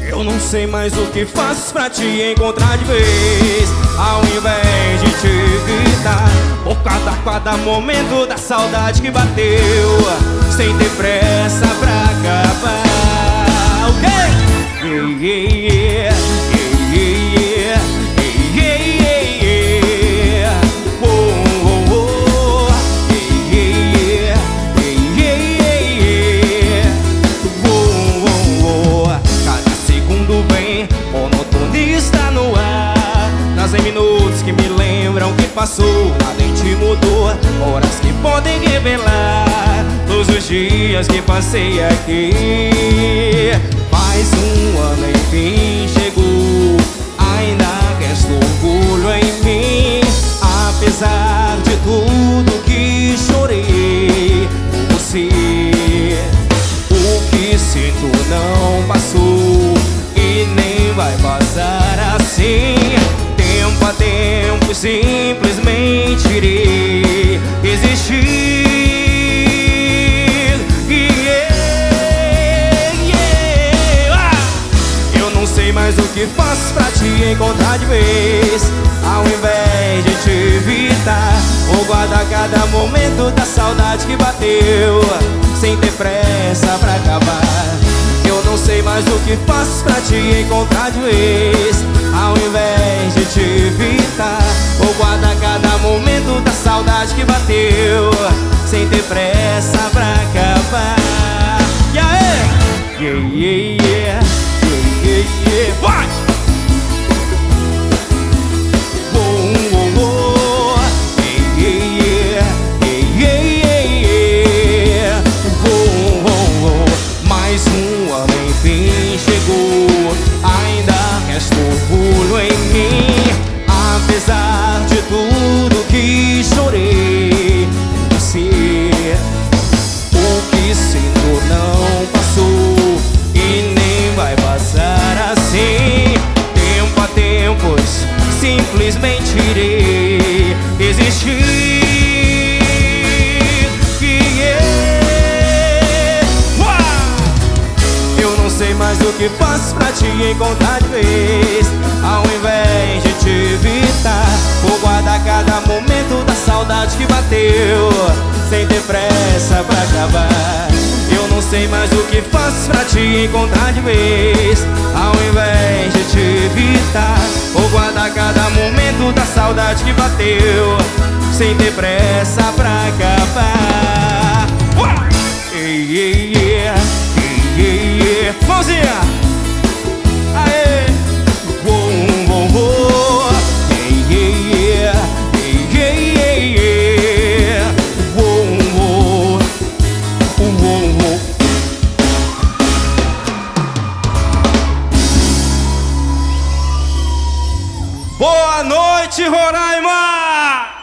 Eu não sei mais o que faço pra te encontrar de vez, ao invés de te evitar. Por cada momento da saudade que bateu, sem ter pressa pra acabar. Ok? Yeah, yeah, yeah. Minutos que me lembram que passou, nada em ti mudou. Horas que podem revelar todos os dias que passei aqui. Mais um ano enfim chegou, ainda resta orgulho em mim. Apesar de tudo que chorei por você, o que sinto não passou e nem vai passar assim. Tempo a tempo simplesmente irei existir. Eu não sei mais o que faço pra te encontrar de vez, ao invés de te evitar. Vou guardar cada momento da saudade que bateu, sem ter pressa pra acabar. Eu não sei mais o que faço pra te encontrar de vez, ao invés de te evitar. Vou guardar cada momento da saudade que bateu, sem ter pressa pra acabar. E aí? Yeah, yeah, yeah. Yeah, yeah, yeah. Vai! Apesar de tudo que chorei por você, o que sinto não passou e nem vai passar assim. Tempo a tempos simplesmente irei existir. Eu não sei mais o que faço pra te encontrar de vez, ao invés de te evitar. Vou guardar cada momento da saudade que bateu, sem ter pressa pra acabar. Eu não sei mais o que faço pra te encontrar de vez, ao invés de te evitar. Vou guardar cada momento da saudade que bateu, sem ter pressa pra acabar. Yeah, yeah, yeah. Yeah, yeah. Mãozinha! Aê! Boa noite, Roraima!